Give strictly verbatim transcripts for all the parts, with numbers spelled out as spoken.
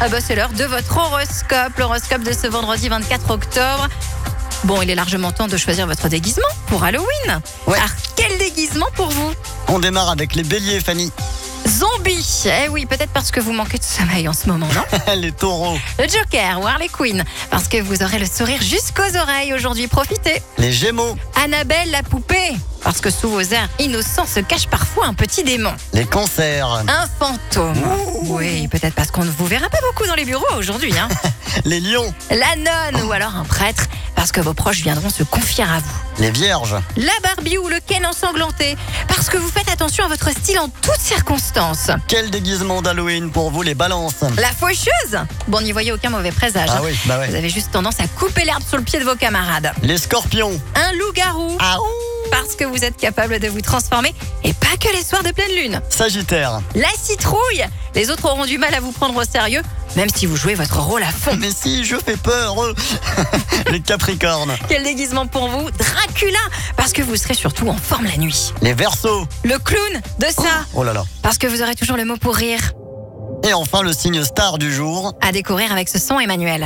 Ah bah c'est l'heure de votre horoscope, l'horoscope de ce vendredi vingt-quatre octobre. Bon, il est largement temps de choisir votre déguisement pour Halloween. Ouais. Alors, quel déguisement pour vous? On démarre avec les béliers, Fanny. Zombie. Eh oui, peut-être parce que vous manquez de sommeil en ce moment, non? Les taureaux. Le Joker ou Harley Quinn, parce que vous aurez le sourire jusqu'aux oreilles aujourd'hui, profitez. Les gémeaux. Annabelle la poupée, parce que sous vos airs innocents se cache parfois un petit démon. Les cancers. Un fantôme. Oui, peut-être parce qu'on ne vous verra pas beaucoup dans les bureaux aujourd'hui. Hein. Les lions. La nonne ou alors un prêtre, parce que vos proches viendront se confier à vous. Les vierges. La Barbie ou le Ken ensanglanté, parce que vous faites attention à votre style en toutes circonstances. Quel déguisement d'Halloween pour vous, les balances? La faucheuse. Bon, n'y voyez aucun mauvais présage. Ah hein. oui, bah ouais. Vous avez juste tendance à couper l'herbe sous le pied de vos camarades. Les scorpions. Un loup-garou, Ah ouh. parce que vous êtes capable de vous transformer, et pas que les soirs de pleine lune. Sagittaire. La citrouille. Les autres auront du mal à vous prendre au sérieux, même si vous jouez votre rôle à fond. Mais si, je fais peur. eux. Les capricornes. Quel déguisement pour vous? Dracula, parce que vous serez surtout en forme la nuit. Les verseaux. Le clown de ça, Oh là là. parce que vous aurez toujours le mot pour rire. Et enfin, le signe star du jour. À découvrir avec ce son, Emmanuel.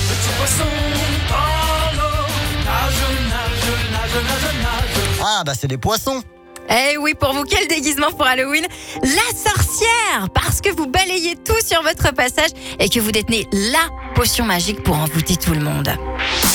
Ah bah c'est les poissons. Eh oui, pour vous, quel déguisement pour Halloween? La sorcière, parce que vous balayez tout sur votre passage et que vous détenez la potion magique pour envoûter tout le monde.